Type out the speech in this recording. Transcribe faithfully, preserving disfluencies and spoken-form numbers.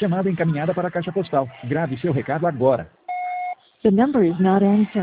Chamada encaminhada para a caixa postal. Grave seu recado agora. The number is not answering.